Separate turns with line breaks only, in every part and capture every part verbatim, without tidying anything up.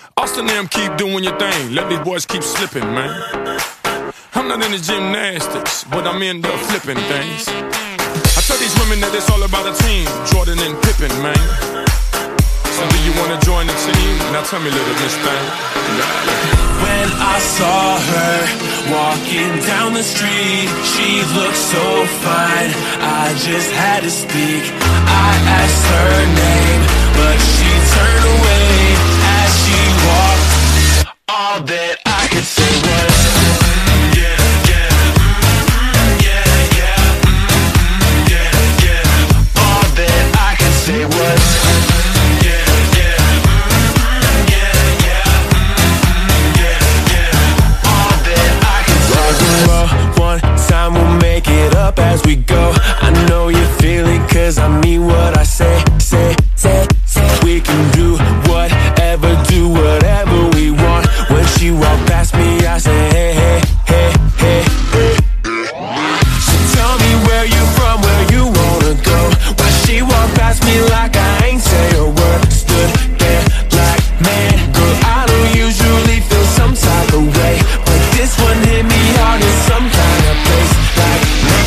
Austin them keep doing your thing. Let these boys keep slipping, man. I'm not into gymnastics, but I'm into flipping things. I tell these women that it's all about a team, Jordan and Pippen, man. So do you wanna join the team? Now tell me, little miss thing.
When I saw her walking down the street, she looked so fine, I just had to speak. I asked her name, but she turned away as she walked. All that I could say was yeah, yeah, yeah, yeah, yeah, yeah. All that I could say was yeah, yeah, yeah, yeah, yeah, yeah. All that I could say was one time we'll make it up as we go. I know you feel it cause I mean what I say, say, say, say. We can do whatever, do whatever we want. When she walked past me, I said, hey, hey, hey, hey, hey. So tell me where you from, where you wanna go. Why she walked past me like I ain't say a word. Stood there like, man, girl, I don't usually feel some type of way, but this one hit me hard in some kind of place. Like,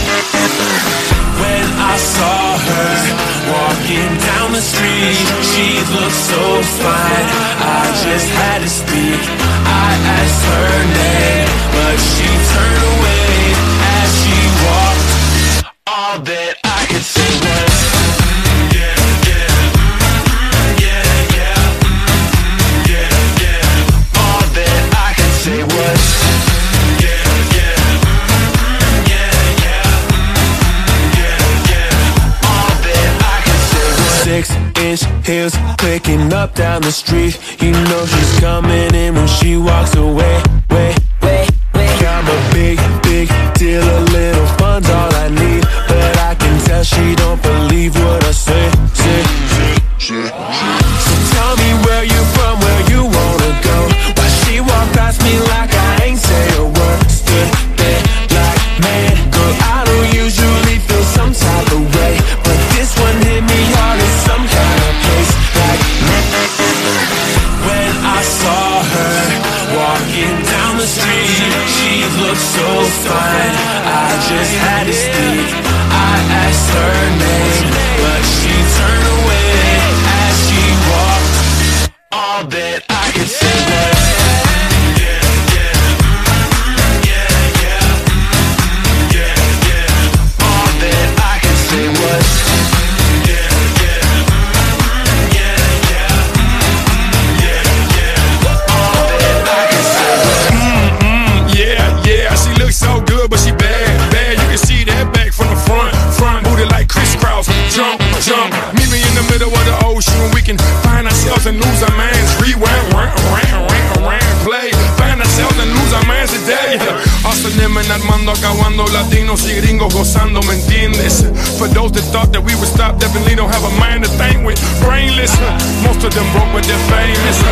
when I saw her walking down the street, she looked so fine, I just had to speak. I asked her name, but she turned away as she walked. All that I could say was yeah, yeah, yeah, yeah, yeah, yeah. All that I could say was yeah, yeah, yeah, yeah, yeah, yeah. All that I could say was six inch heels clicking up down the street. You know she's coming in when she walks away. Wait, wait, wait. I'm a big, big deal. A little fun's all I need, but I can tell she don't believe what I say. Say, say, say. So tell me where you from, where you wanna go. Why she walked past me like I ain't say a word. Stood there like, man, girl, I don't usually feel some type of way, but this one hit me hard in some kind of place. Like, when I saw her walking down the street, she looked so fine, I just had to speak. I asked her name, but she turned away as she walked. All that I could say was yeah, yeah, yeah, yeah, yeah, yeah. All that I could say was yeah, yeah, yeah, yeah, yeah, yeah. All that I could say was
Mm-mm, yeah, yeah, she looks so good, but she bad, bad. You can see that back from the front, front booty like crisscross. Jump, jump, meet me in the middle of the ocean. We can find ourselves and lose our minds. Rewind, round, round, round, round, play. Find ourselves and lose our minds today. Austin and Armando acabando, latinos y gringos gozando, ¿me entiendes? For those that thought that we would stop, definitely don't have a mind to think with. Brainless, most of them broke but they're famous.